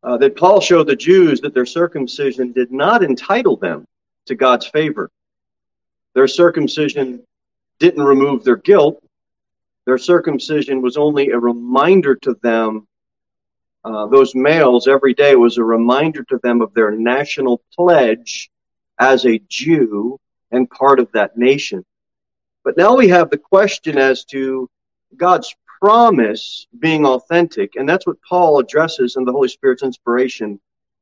that Paul showed the Jews that their circumcision did not entitle them to God's favor. Their circumcision didn't remove their guilt. Their circumcision was only a reminder to them. Those males every day was a reminder to them of their national pledge as a Jew and part of that nation. But now we have the question as to God's promise being authentic, and that's what Paul addresses in the Holy Spirit's inspiration.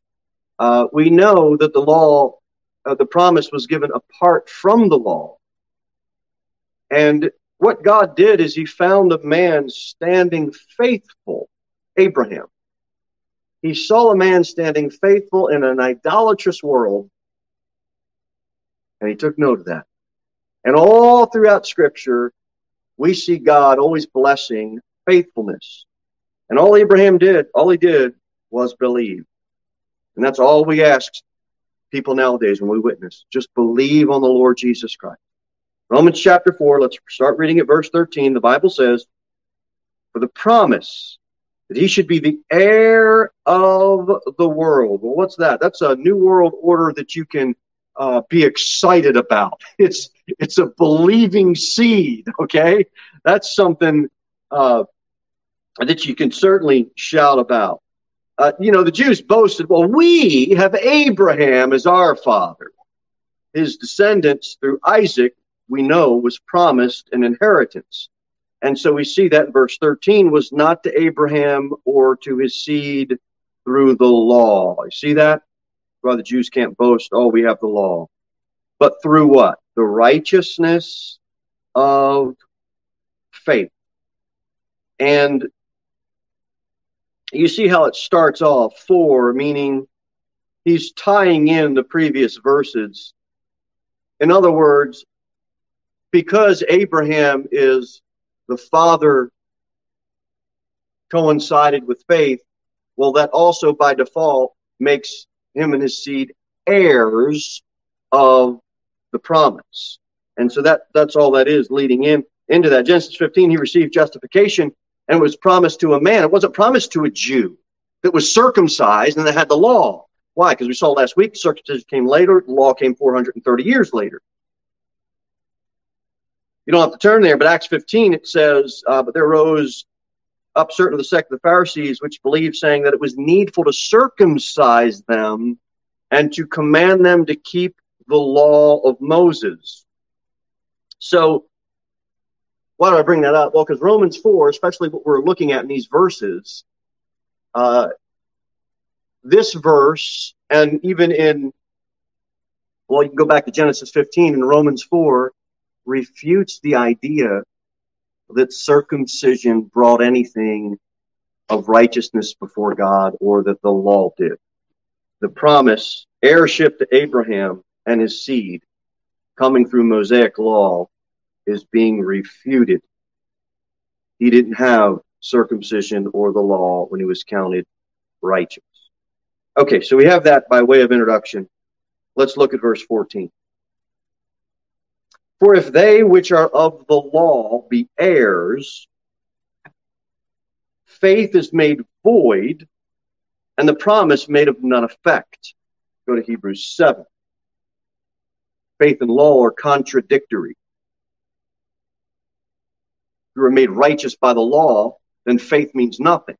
We know that the law, the promise was given apart from the law. And what God did is he found a man standing faithful, Abraham. He saw a man standing faithful in an idolatrous world, and he took note of that. And all throughout Scripture, we see God always blessing faithfulness. And all Abraham did, all he did was believe. And that's all we ask people nowadays when we witness. Just believe on the Lord Jesus Christ. Romans chapter 4, let's start reading at verse 13. The Bible says, "For the promise that he should be the heir of the world." Well, what's that? That's a new world order that you can be excited about. It's a believing seed, okay? That's something that you can certainly shout about. The Jews boasted, well, we have Abraham as our father. His descendants through Isaac, we know, was promised an inheritance. And so we see that in verse 13 was not to Abraham or to his seed through the law. You see that? Well, the Jews can't boast, oh, we have the law. But through what? The righteousness of faith. And you see how it starts off, for, meaning he's tying in the previous verses. In other words, because Abraham is the father coincided with faith, well, that also by default makes him and his seed heirs of the promise. And so that's all that is leading into that. Genesis 15, he received justification and it was promised to a man. It wasn't promised to a Jew that was circumcised and that had the law. Why? Because we saw last week, circumcision came later, the law came 430 years later. You don't have to turn there, but Acts 15, it says, but there rose up certain of the sect of the Pharisees, which believed, saying that it was needful to circumcise them and to command them to keep the law of Moses. So, why do I bring that up? Well, because Romans 4, especially what we're looking at in these verses, this verse, and even in, well, you can go back to Genesis 15 and Romans 4, refutes the idea that circumcision brought anything of righteousness before God or that the law did. The promise, heirship to Abraham and his seed coming through Mosaic law is being refuted. He didn't have circumcision or the law when he was counted righteous. Okay, so we have that by way of introduction. Let's look at verse 14. For if they which are of the law be heirs, faith is made void, and the promise made of none effect. Go to Hebrews 7. Faith and law are contradictory. If you are made righteous by the law, then faith means nothing.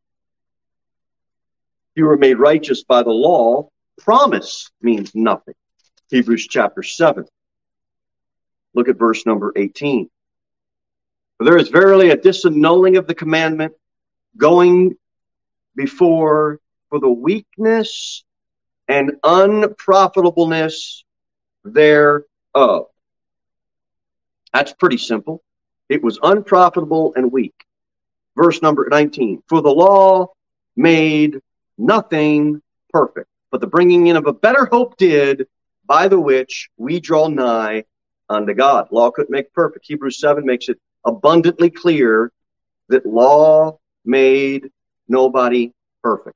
If you are made righteous by the law, promise means nothing. Hebrews chapter 7. Look at verse number 18. For there is verily a disannulling of the commandment going before for the weakness and unprofitableness thereof. That's pretty simple. It was unprofitable and weak. Verse number 19. For the law made nothing perfect, but the bringing in of a better hope did, by the which we draw nigh unto God. Law couldn't make perfect. Hebrews 7 makes it abundantly clear that law made nobody perfect.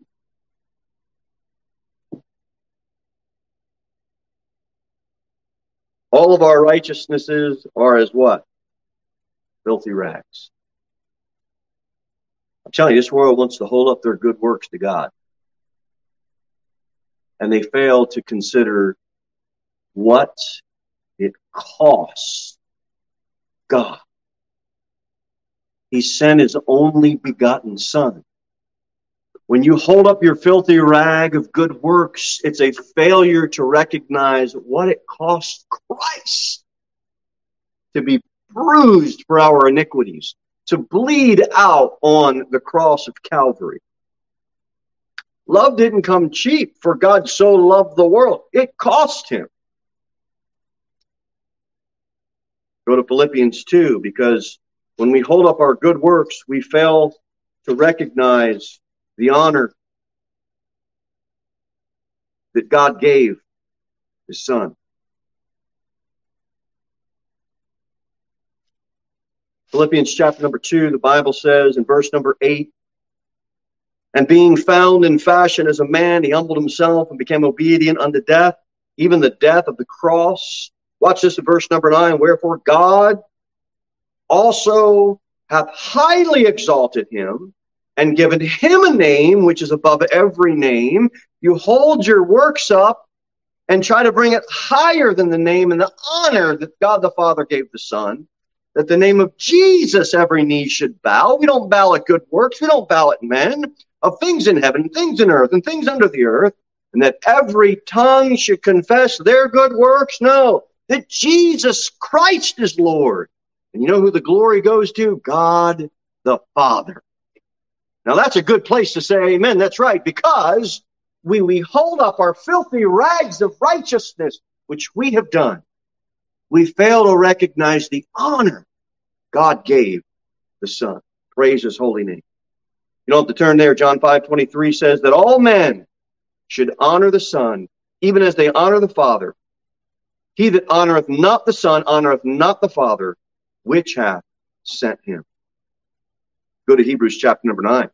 All of our righteousnesses are as what? Filthy rags. I'm telling you, this world wants to hold up their good works to God. And they fail to consider what it costs God. He sent his only begotten Son. When you hold up your filthy rag of good works, it's a failure to recognize what it cost Christ to be bruised for our iniquities, to bleed out on the cross of Calvary. Love didn't come cheap, for God so loved the world. It cost him. Go to Philippians 2, because when we hold up our good works, we fail to recognize the honor that God gave his Son. Philippians chapter number 2, the Bible says in verse number 8, and being found in fashion as a man, he humbled himself and became obedient unto death, even the death of the cross. Watch this in verse number 9. Wherefore God also hath highly exalted him and given him a name which is above every name. You hold your works up and try to bring it higher than the name and the honor that God the Father gave the Son, that the name of Jesus every knee should bow. We don't bow at good works. We don't bow at men, of things in heaven, things in earth, and things under the earth, and that every tongue should confess their good works. No, that Jesus Christ is Lord. And you know who the glory goes to? God the Father. Now that's a good place to say amen. That's right, because we hold up our filthy rags of righteousness, which we have done. We fail to recognize the honor God gave the Son. Praise his holy name. You don't have to turn there. John 5:23 says that all men should honor the Son, even as they honor the Father. He that honoreth not the Son honoreth not the Father, which hath sent him. Go to Hebrews chapter number 9.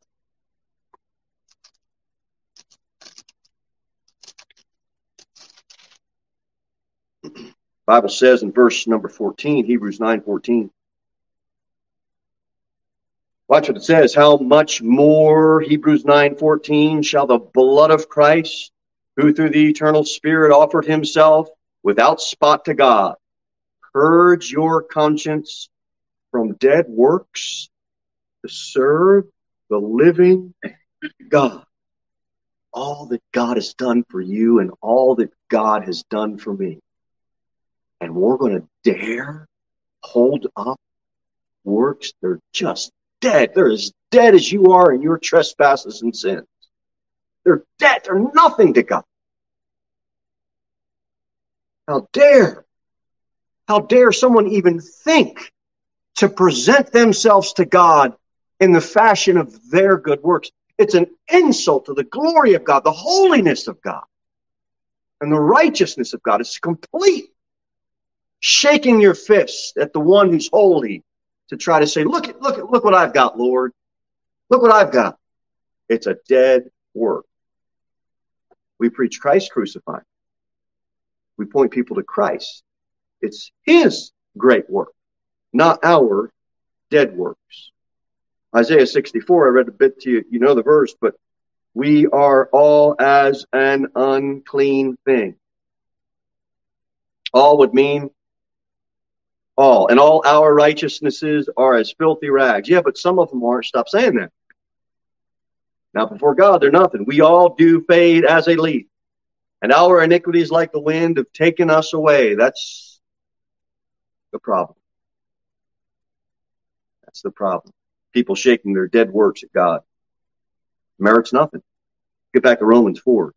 The Bible says in verse number 14, Hebrews 9:14. Watch what it says. How much more, Hebrews 9:14, shall the blood of Christ, who through the eternal Spirit offered himself without spot to God, purge your conscience from dead works to serve the living God. All that God has done for you and all that God has done for me. And we're going to dare hold up works. They're just dead. They're as dead as you are in your trespasses and sins. They're dead. They're nothing to God. How dare someone even think to present themselves to God in the fashion of their good works? It's an insult to the glory of God, the holiness of God, and the righteousness of God. It's complete shaking your fist at the one who's holy to try to say, look what I've got, Lord. Look what I've got. It's a dead work. We preach Christ crucified. We point people to Christ. It's his great work, not our dead works. Isaiah 64, I read a bit to you. You know the verse, but we are all as an unclean thing. All would mean all. And all our righteousnesses are as filthy rags. Yeah, but some of them aren't. Stop saying that. Now, before God, they're nothing. We all do fade as a leaf. And our iniquities, like the wind, have taken us away. That's the problem. That's the problem. People shaking their dead works at God. Merits nothing. Get back to Romans 4.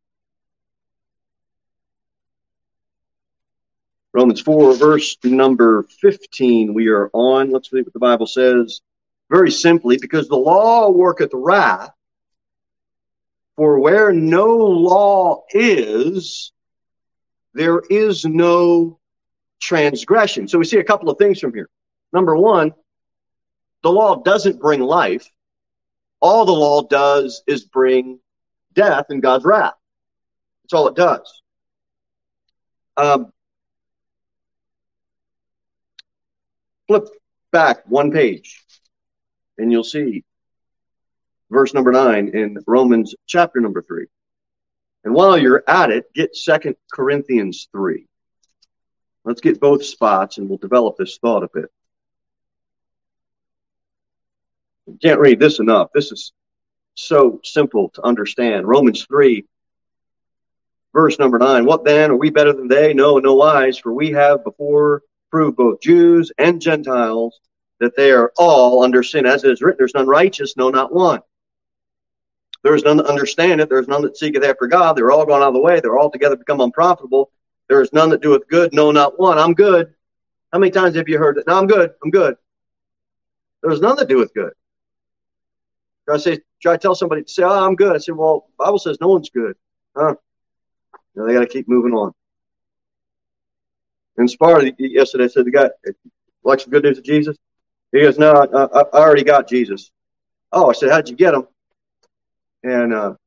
Romans 4, verse number 15, we are on. Let's read what the Bible says. Very simply, because the law worketh wrath, for where no law is, there is no transgression. So we see a couple of things from here. Number one, the law doesn't bring life. All the law does is bring death and God's wrath. That's all it does. Flip back one page, and you'll see verse number 9 in Romans chapter number 3. And while you're at it, get 2 Corinthians 3. Let's get both spots and we'll develop this thought a bit. You can't read this enough. This is so simple to understand. Romans 3, verse number 9. What then? Are we better than they? No, in no wise. For we have before proved both Jews and Gentiles that they are all under sin. As it is written, there's none righteous, no, not one. There is none that understandeth. There is none that seeketh after God. They're all gone out of the way. They're all together become unprofitable. There is none that doeth good, no, not one. I'm good. How many times have you heard that? No, I'm good. I'm good. There is none that doeth good. Try to tell somebody to say, oh, I'm good. I say, well, the Bible says no one's good. Huh? They got to keep moving on. In Sparta, yesterday, I said, the guy, like some good news of Jesus? He goes, no, I already got Jesus. Oh, I said, how'd you get him? And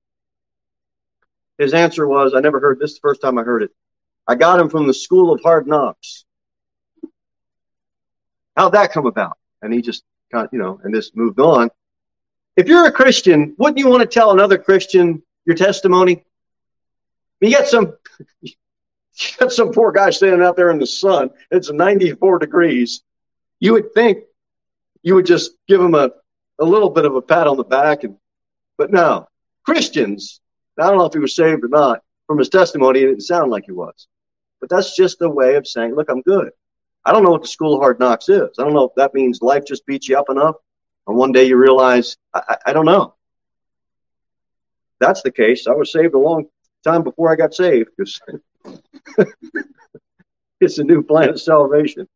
his answer was, I never heard this the first time I heard it. I got him from the school of hard knocks. How'd that come about? And he just kind of, and this moved on. If you're a Christian, wouldn't you want to tell another Christian your testimony? You got some poor guy standing out there in the sun. It's 94 degrees. You would think you would just give him a little bit of a pat on the back. But no, Christians, I don't know if he was saved or not. From his testimony, it didn't sound like he was. But that's just a way of saying, look, I'm good. I don't know what the school of hard knocks is. I don't know if that means life just beats you up enough. And one day you realize, I don't know. That's the case. I was saved a long time before I got saved because it's a new plan of salvation.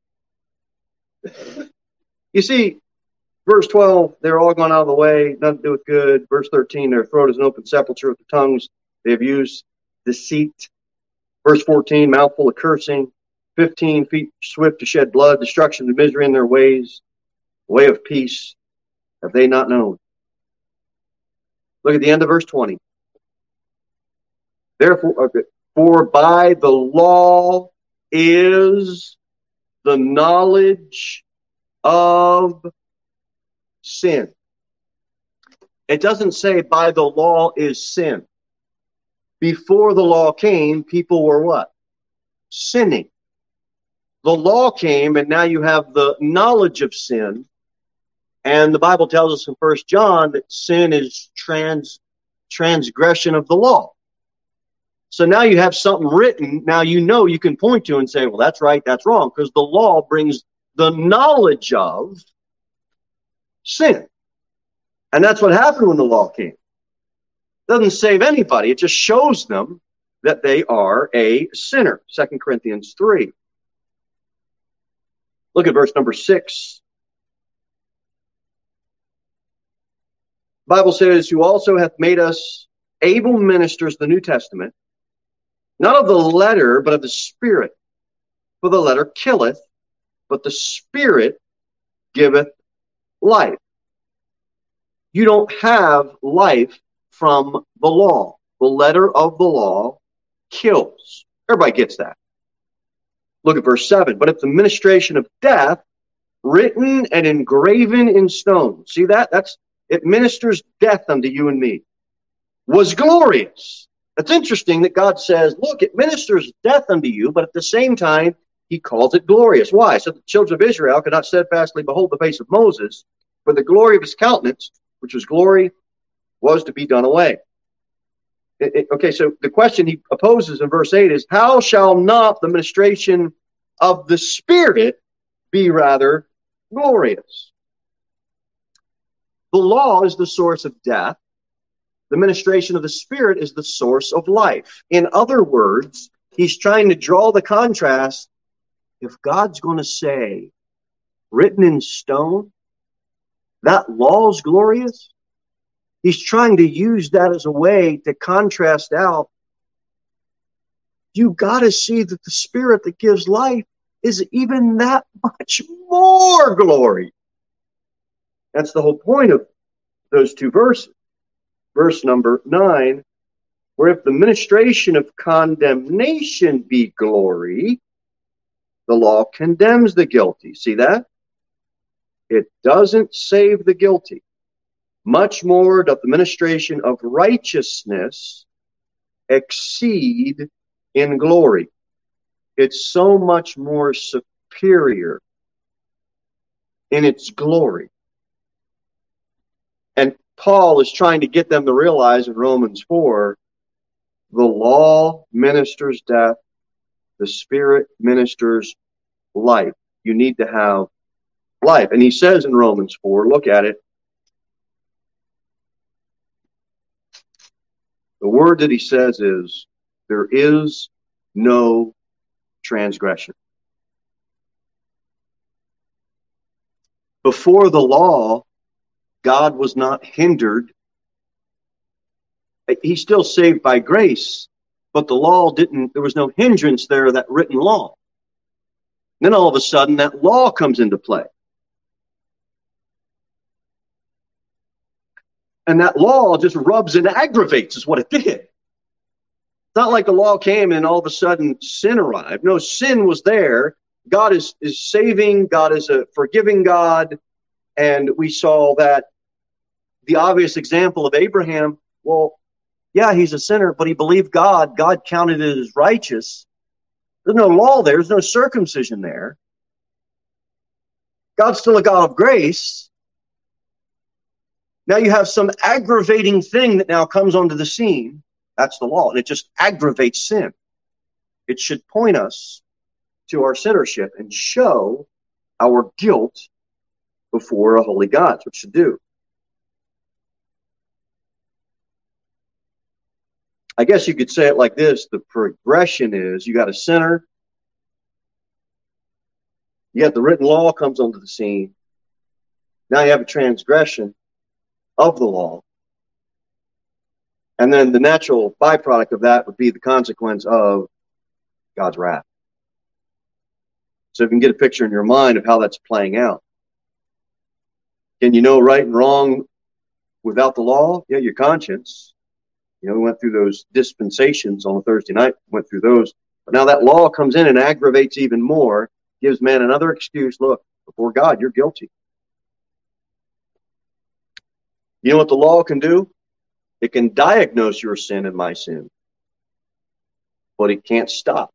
You see, verse 12, they're all gone out of the way, nothing to do with good. Verse 13, their throat is an open sepulchre with the tongues. They have used deceit. Verse 14, mouthful of cursing. 15, feet swift to shed blood, destruction and misery in their ways. Way of peace have they not known. Look at the end of verse 20. Therefore, for by the law is the knowledge of sin. It doesn't say by the law is sin. Before the law came, people were what? Sinning. The law came, and now you have the knowledge of sin. And the Bible tells us in 1 John that sin is transgression of the law. So now you have something written. Now you can point to and say, well, that's right, that's wrong, because the law brings the knowledge of sin. And that's what happened when the law came. It doesn't save anybody. It just shows them that they are a sinner. 2 Corinthians 3. Look at verse number 6. The Bible says, who also hath made us able ministers of the New Testament, not of the letter, but of the Spirit. For the letter killeth, but the Spirit giveth life. You don't have life from the law. The letter of the law kills. Everybody gets that. Look at verse 7. But if the ministration of death, written and engraven in stone, see that? It ministers death unto you and me, was glorious. It's interesting that God says, look, it ministers death unto you, but at the same time, he calls it glorious. Why? So the children of Israel could not steadfastly behold the face of Moses, for the glory of his countenance, which was glory, was to be done away. Okay, so the question he opposes in verse 8 is, how shall not the ministration of the Spirit be rather glorious? The law is the source of death. The ministration of the Spirit is the source of life. In other words, he's trying to draw the contrast. If God's going to say, written in stone, that law is glorious, he's trying to use that as a way to contrast out. You got to see that the Spirit that gives life is even that much more glory. That's the whole point of those two verses. Verse number 9, where if the ministration of condemnation be glory, the law condemns the guilty. See that? It doesn't save the guilty. Much more doth the ministration of righteousness exceed in glory. It's so much more superior in its glory. And Paul is trying to get them to realize in Romans 4, the law ministers death, the Spirit ministers life. You need to have life. And he says in Romans 4, look at it. The word that he says is, there is no transgression. Before the law, God was not hindered. He's still saved by grace, but the law there was no hindrance there, that written law. Then all of a sudden, that law comes into play. And that law just rubs and aggravates, is what it did. It's not like the law came and all of a sudden sin arrived. No, sin was there. God is saving. God is a forgiving God. And we saw that the obvious example of Abraham, well, yeah, he's a sinner, but he believed God. God counted it as righteous. There's no law there. There's no circumcision there. God's still a God of grace. Now you have some aggravating thing that now comes onto the scene. That's the law. And it just aggravates sin. It should point us to our sinnership and show our guilt before a holy God. That's what it should do. I guess you could say it like this. The progression is, you got a sinner, yet the written law comes onto the scene. Now you have a transgression of the law. And then the natural byproduct of that would be the consequence of God's wrath. So you can get a picture in your mind of how that's playing out. Can you know right and wrong without the law? Yeah, your conscience. You know, we went through those dispensations on a Thursday night, went through those. But now that law comes in and aggravates even more, gives man another excuse. Look, before God, you're guilty. You know what the law can do? It can diagnose your sin and my sin. But it can't stop.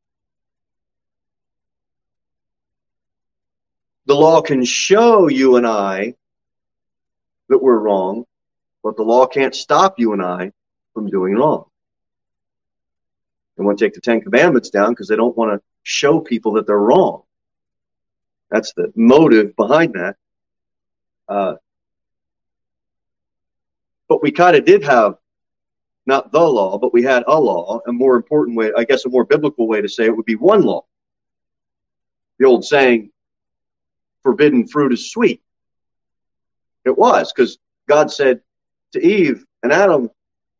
The law can show you and I that we're wrong, but the law can't stop you and I from doing wrong. They want to take the Ten Commandments down because they don't want to show people that they're wrong. That's the motive behind that. But we kind of did have, not the law, but we had a law, a more important way, I guess a more biblical way to say it would be one law. The old saying, forbidden fruit is sweet. It was, because God said to Eve and Adam,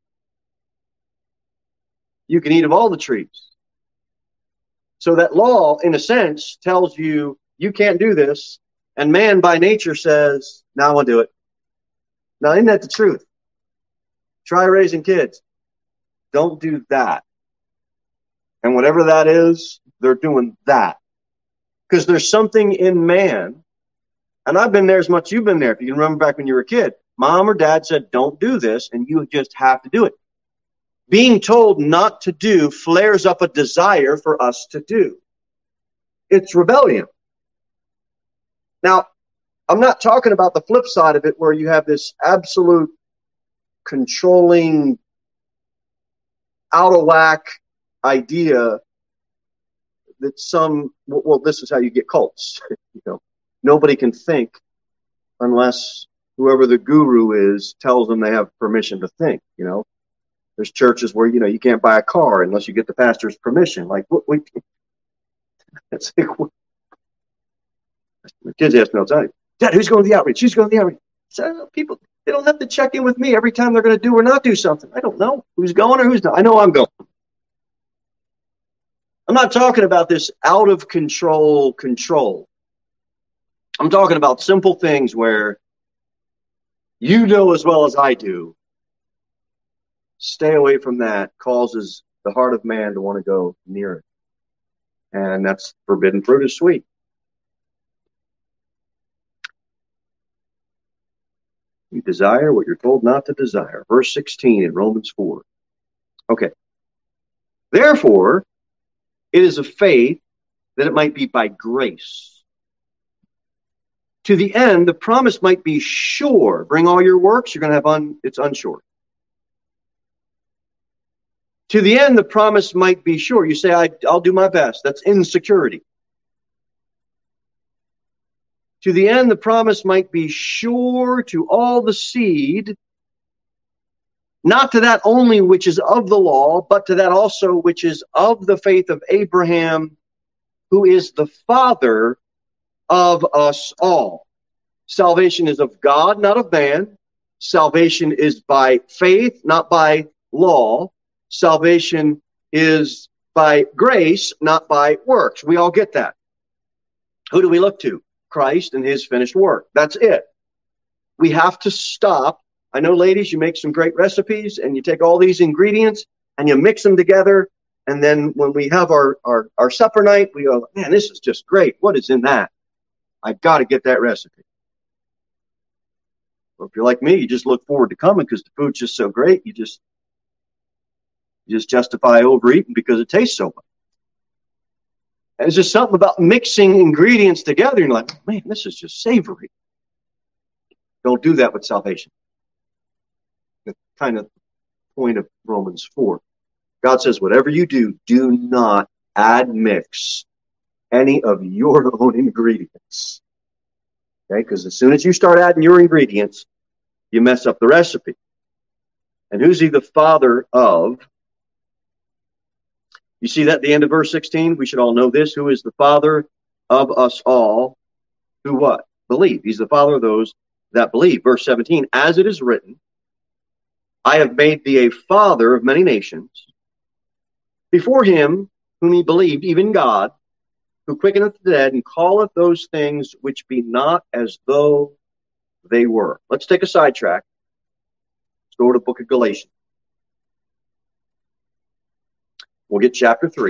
you can eat of all the trees. So that law, in a sense, tells you, you can't do this. And man by nature says, no, I want to do it. Now, isn't that the truth? Try raising kids. Don't do that. And whatever that is, they're doing that. Because there's something in man, and I've been there as much as you've been there. If you can remember back when you were a kid, mom or dad said, don't do this, and you just have to do it. Being told not to do flares up a desire for us to do. It's rebellion. Now, I'm not talking about the flip side of it where you have this absolute controlling, out of whack idea that this is how you get cults. You know, nobody can think unless whoever the guru is tells them they have permission to think. You know, there's churches where you can't buy a car unless you get the pastor's permission. Like, it's like, my kids ask me all the time, Dad, who's going to the outreach? Who's going to the outreach? So people, they don't have to check in with me every time they're going to do or not do something. I don't know who's going or who's not. I know I'm going. I'm not talking about this out of control. I'm talking about simple things where you know as well as I do, stay away from that causes the heart of man to want to go near it. And that's forbidden fruit is sweet. You desire what you're told not to desire. Verse 16 in Romans 4. Okay. Therefore, it is of faith that it might be by grace. To the end, the promise might be sure. Bring all your works, you're going to have it's unsure. To the end, the promise might be sure. You say, I'll do my best. That's insecurity. To the end, the promise might be sure to all the seed, not to that only which is of the law, but to that also which is of the faith of Abraham, who is the father of us all. Salvation is of God, not of man. Salvation is by faith, not by law. Salvation is by grace, not by works. We all get that. Who do we look to? Christ and his finished work. That's it. We have to stop. I know, ladies, you make some great recipes and you take all these ingredients and you mix them together. And then when we have our supper night, we go, man, this is just great. What is in that? I've got to get that recipe. Or if you're like me, you just look forward to coming because the food's just so great. You just justify overeating because it tastes so much. And it's just something about mixing ingredients together. You're like, man, this is just savory. Don't do that with salvation. That's kind of the point of Romans 4. God says, whatever you do, do not admix any of your own ingredients. Okay? Because as soon as you start adding your ingredients, you mess up the recipe. And who's he the father of? You see that at the end of verse 16? We should all know this. Who is the father of us all? Who what? Believe. He's the father of those that believe. Verse 17, as it is written, I have made thee a father of many nations, before him whom he believed, even God, who quickeneth the dead and calleth those things which be not as though they were. Let's take a sidetrack. Let's go to the book of Galatians. We'll get chapter 3.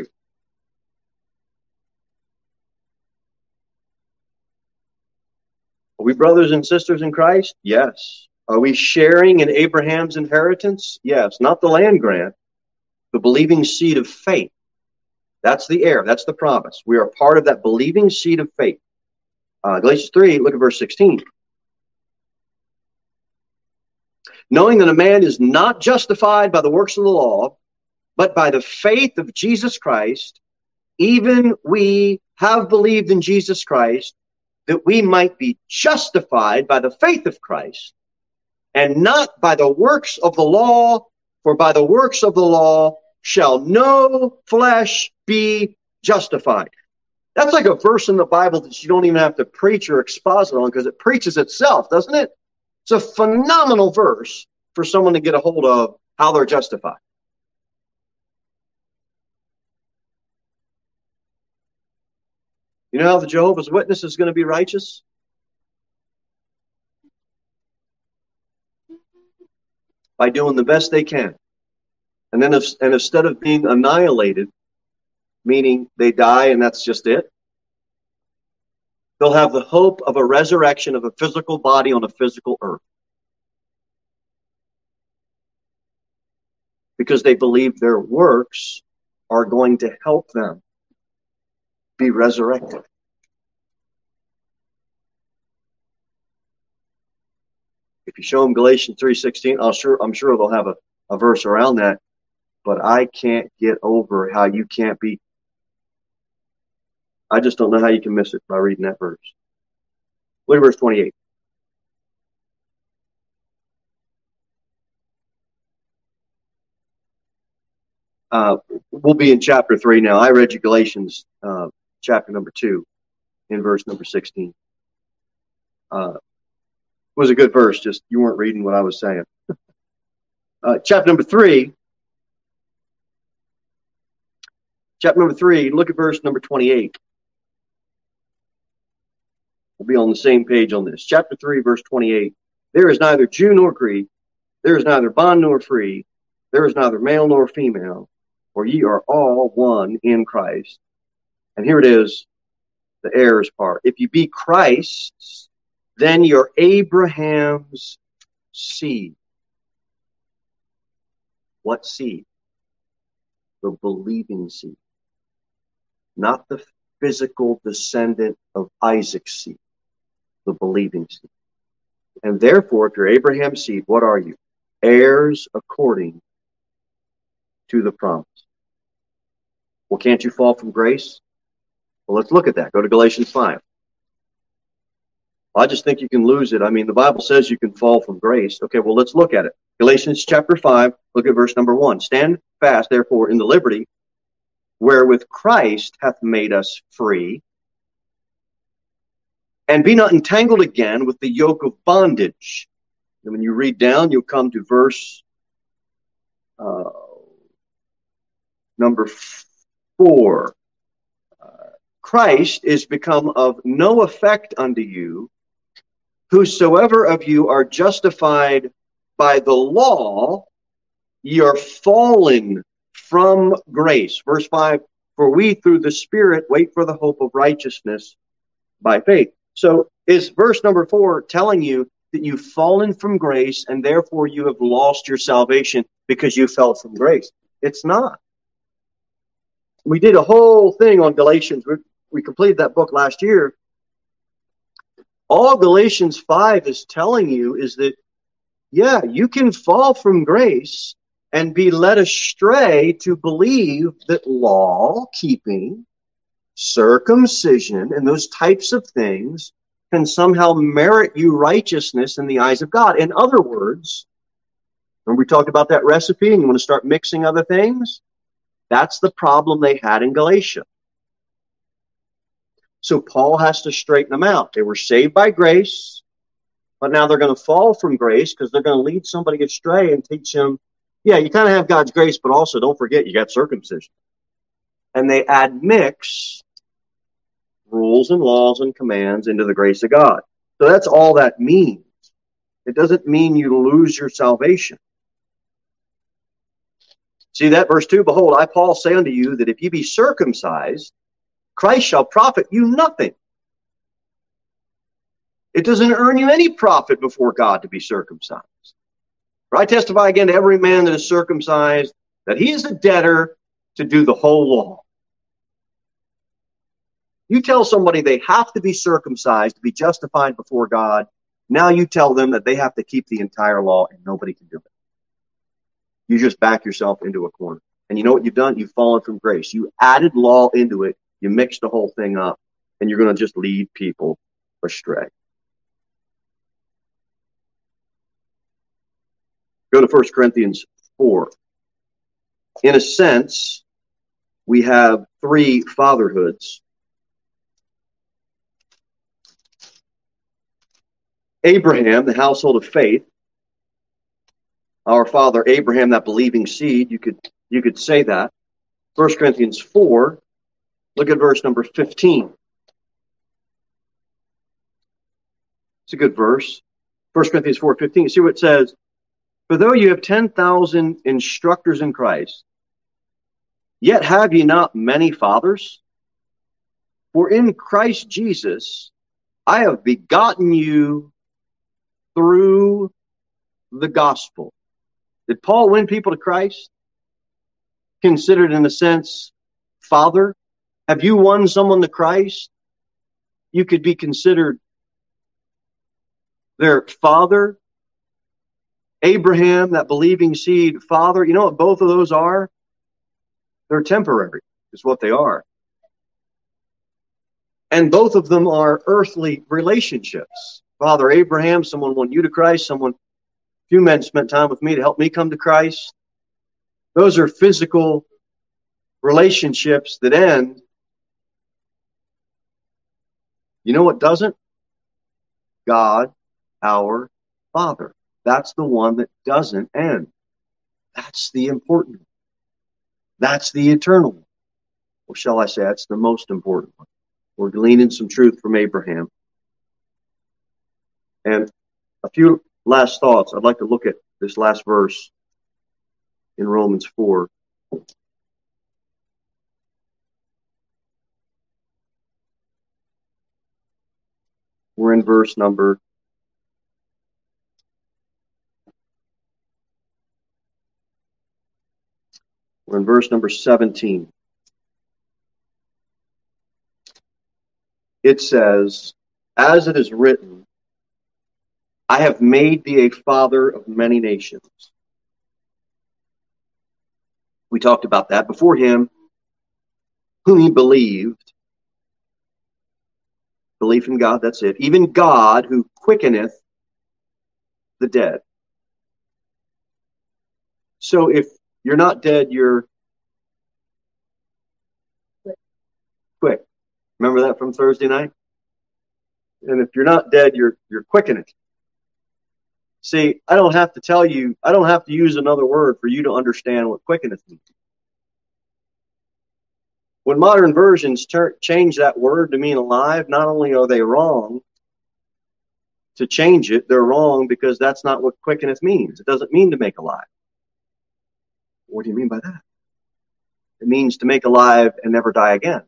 Are we brothers and sisters in Christ? Yes. Are we sharing in Abraham's inheritance? Yes. Not the land grant, the believing seed of faith. That's the heir. That's the promise. We are part of that believing seed of faith. Galatians 3, look at verse 16. Knowing that a man is not justified by the works of the law, but by the faith of Jesus Christ, even we have believed in Jesus Christ, that we might be justified by the faith of Christ, and not by the works of the law, for by the works of the law shall no flesh be justified. That's like a verse in the Bible that you don't even have to preach or exposit on because it preaches itself, doesn't it? It's a phenomenal verse for someone to get a hold of how they're justified. You know how the Jehovah's Witness is going to be righteous? By doing the best they can. And then instead of being annihilated, meaning they die and that's just it, they'll have the hope of a resurrection of a physical body on a physical earth. Because they believe their works are going to help them be resurrected. If you show them Galatians 3:16, I'm sure they'll have a verse around that. But I can't get over how you can't be. I just don't know how you can miss it by reading that verse. Look at verse 28. We'll be in chapter 3 now. I read you Galatians chapter number 2 in verse number 16. It was a good verse, just you weren't reading what I was saying. Chapter number 3, look at verse number 28. We'll be on the same page on this. Chapter 3, verse 28. There is neither Jew nor Greek. There is neither bond nor free. There is neither male nor female. For ye are all one in Christ. And here it is, the heirs part. If you be Christ's, then you're Abraham's seed. What seed? the believing seed, not the physical descendant of Isaac's seed, the believing seed. And therefore, if you're Abraham's seed, what are you? Heirs according to the promise. Well, can't you fall from grace? Well, let's look at that. Go to Galatians 5. I just think you can lose it. I mean, the Bible says you can fall from grace. Okay, well, let's look at it. Galatians chapter 5, look at verse number 1. Stand fast, therefore, in the liberty wherewith Christ hath made us free, and be not entangled again with the yoke of bondage. And when you read down, you'll come to verse number 4. Christ is become of no effect unto you, whosoever of you are justified by the law, ye are fallen from grace. Verse 5, for we through the Spirit wait for the hope of righteousness by faith. So is verse number 4 telling you that you've fallen from grace and therefore you have lost your salvation because you fell from grace? It's not. We did a whole thing on Galatians. We completed that book last year. All Galatians 5 is telling you is that, yeah, you can fall from grace and be led astray to believe that law-keeping, circumcision, and those types of things can somehow merit you righteousness in the eyes of God. In other words, when we talked about that recipe and you want to start mixing other things, that's the problem they had in Galatia. So Paul has to straighten them out. They were saved by grace, but now they're going to fall from grace because they're going to lead somebody astray and teach them, yeah, you kind of have God's grace, but also don't forget you got circumcision. And they admix rules and laws and commands into the grace of God. So that's all that means. It doesn't mean you lose your salvation. See that verse 2? Behold, I, Paul, say unto you that if ye be circumcised, Christ shall profit you nothing. It doesn't earn you any profit before God to be circumcised. For I testify again to every man that is circumcised that he is a debtor to do the whole law. You tell somebody they have to be circumcised to be justified before God. Now you tell them that they have to keep the entire law and nobody can do it. You just back yourself into a corner. And you know what you've done? You've fallen from grace. You added law into it. You mixed the whole thing up. And you're going to just lead people astray. Go to 1 Corinthians 4. In a sense, we have three fatherhoods. Abraham, the household of faith. Our father Abraham, that believing seed, you could say that. 1 Corinthians 4, look at verse number 15. It's a good verse. 1 Corinthians 4:15. See what it says? For though you have 10,000 instructors in Christ, yet have ye not many fathers? For in Christ Jesus I have begotten you through the gospel. Did Paul win people to Christ? Considered in a sense, father? Have you won someone to Christ? You could be considered their father. Abraham, that believing seed, father. You know what both of those are? They're temporary, is what they are. And both of them are earthly relationships. Father Abraham, someone won you to Christ. Few men spent time with me to help me come to Christ. Those are physical relationships that end. You know what doesn't? God, our Father. That's the one that doesn't end. That's the important one. That's the eternal one. Or shall I say, that's the most important one. We're gleaning some truth from Abraham. And a few last thoughts. I'd like to look at this last verse in Romans 4. We're in verse number We're in verse number 17. It says, as it is written, I have made thee a father of many nations. We talked about that. Before him, whom he believed, belief in God, that's it. Even God who quickeneth the dead. So if you're not dead, you're quick. Remember that from Thursday night? And if you're not dead, you're quickening. See, I don't have to tell you, I don't have to use another word for you to understand what quickeneth means. When modern versions change that word to mean alive, not only are they wrong to change it, they're wrong because that's not what quickeneth means. It doesn't mean to make alive. What do you mean by that? It means to make alive and never die again.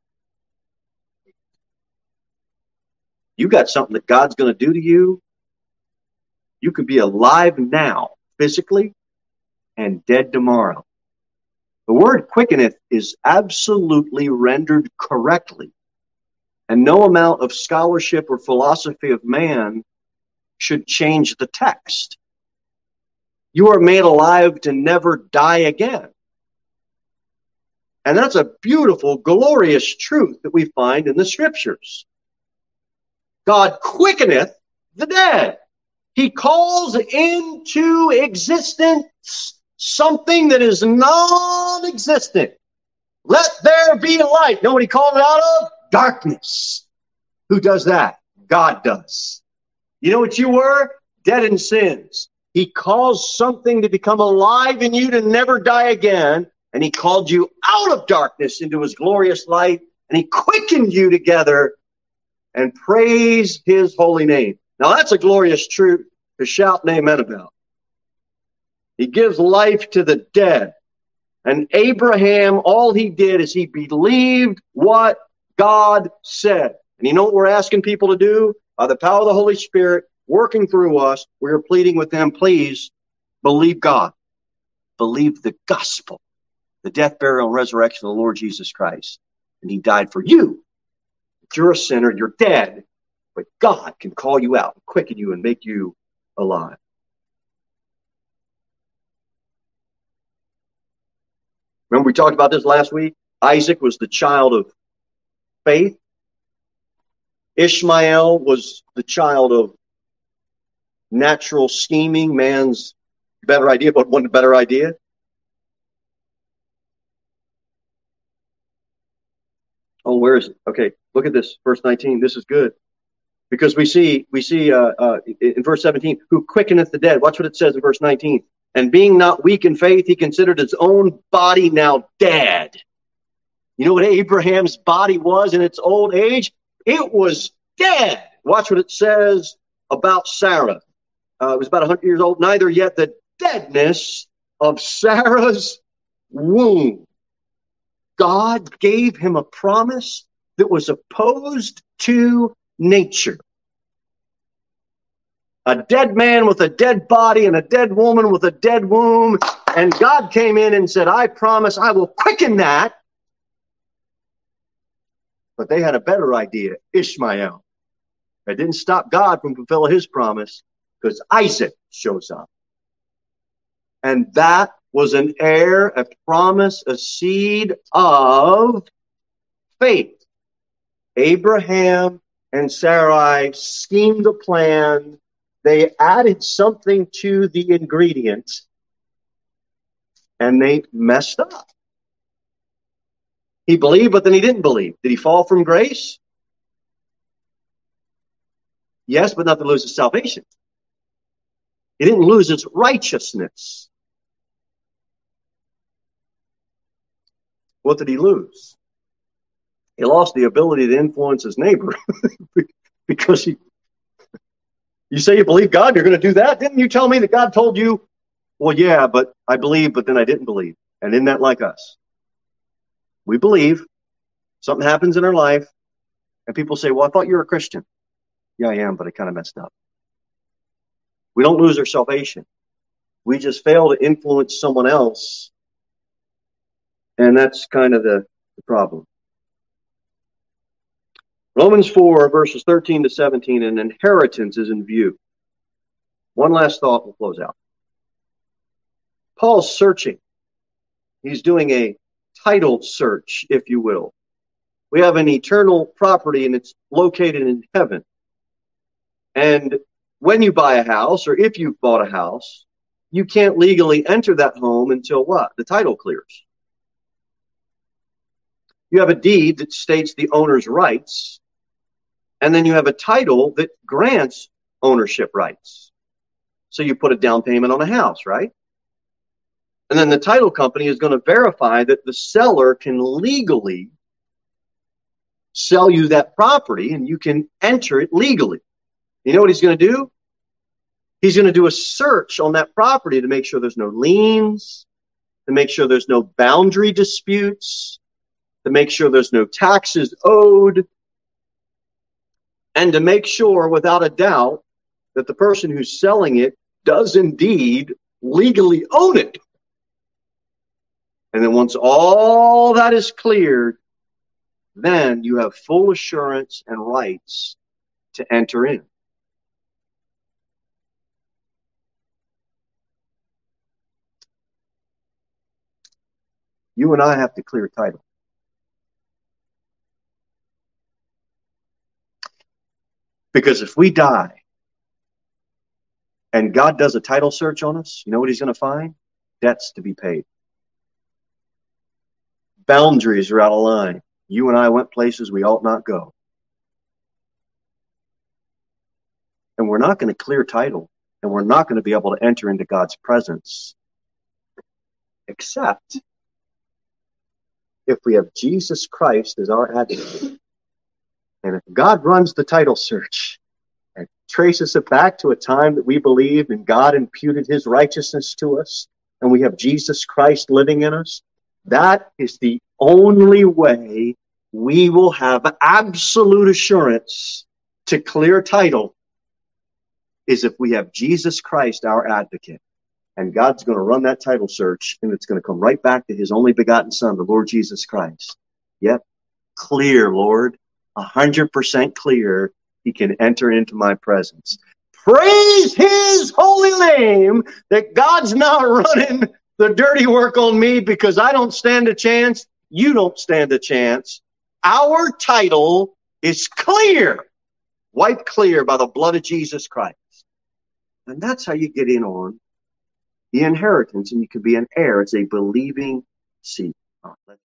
You got something that God's going to do to you. You could be alive now, physically, and dead tomorrow. The word quickeneth is absolutely rendered correctly. And no amount of scholarship or philosophy of man should change the text. You are made alive to never die again. And that's a beautiful, glorious truth that we find in the scriptures. God quickeneth the dead. He calls into existence something that is non-existent. Let there be a light. Know what he called it out of? Darkness. Who does that? God does. You know what you were? Dead in sins. He caused something to become alive in you to never die again. And he called you out of darkness into his glorious light. And he quickened you together. And praise his holy name. Now that's a glorious truth to shout and amen about. He gives life to the dead. And Abraham, all he did is he believed what God said. And you know what we're asking people to do? By the power of the Holy Spirit working through us, we are pleading with them, please believe God. Believe the gospel, the death, burial, and resurrection of the Lord Jesus Christ. And he died for you. If you're a sinner, you're dead. But God can call you out, quicken you, and make you alive. Remember we talked about this last week? Isaac was the child of faith. Ishmael was the child of natural scheming, man's better idea, but one better idea. Oh, where is it? Okay, look at this, verse 19. This is good. Because we see in verse 17, who quickeneth the dead. Watch what it says in verse 19. And being not weak in faith, he considered his own body now dead. You know what Abraham's body was in its old age? It was dead. Watch what it says about Sarah. It was about 100 years old. Neither yet the deadness of Sarah's womb. God gave him a promise that was opposed to nature. A dead man with a dead body and a dead woman with a dead womb. And God came in and said, I promise I will quicken that. But they had a better idea, Ishmael. It didn't stop God from fulfilling his promise because Isaac shows up. And that was an heir, a promise, a seed of faith. Abraham and Sarai schemed a plan. They added something to the ingredients, and they messed up. He believed, but then he didn't believe. Did he fall from grace? Yes, but not to lose his salvation. He didn't lose his righteousness. What did he lose? He lost the ability to influence his neighbor because you say you believe God, you're going to do that? Didn't you tell me that God told you? Well, yeah, but I believe, but then I didn't believe. And isn't that like us? We believe, something happens in our life, and people say, well, I thought you were a Christian. Yeah, I am, but I kind of messed up. We don't lose our salvation. We just fail to influence someone else And that's kind of the problem. Romans 4, verses 13 to 17, an inheritance is in view. One last thought, we'll close out. Paul's searching. He's doing a title search, if you will. We have an eternal property, and it's located in heaven. And when you buy a house, or if you've bought a house, you can't legally enter that home until what? The title clears. You have a deed that states the owner's rights, and then you have a title that grants ownership rights. So you put a down payment on a house, right? And then the title company is going to verify that the seller can legally sell you that property and you can enter it legally. You know what he's going to do? He's going to do a search on that property to make sure there's no liens, to make sure there's no boundary disputes, to make sure there's no taxes owed, and to make sure without a doubt that the person who's selling it does indeed legally own it. And then once all that is cleared, then you have full assurance and rights to enter in. You and I have to clear title. Because if we die and God does a title search on us, you know what he's going to find? Debts to be paid. Boundaries are out of line. You and I went places we ought not go. And we're not going to clear title, and we're not going to be able to enter into God's presence, except if we have Jesus Christ as our advocate. And if God runs the title search and traces it back to a time that we believed and God imputed his righteousness to us, and we have Jesus Christ living in us, that is the only way we will have absolute assurance to clear title, is if we have Jesus Christ, our advocate. And God's going to run that title search, and it's going to come right back to his only begotten Son, the Lord Jesus Christ. Yep, clear, Lord, 100% clear. He can enter into my presence. Praise his holy name that God's not running the dirty work on me because I don't stand a chance. You don't stand a chance. Our title is clear, wiped clear by the blood of Jesus Christ. And that's how you get in on the inheritance, and you can be an heir. It's a believing seed.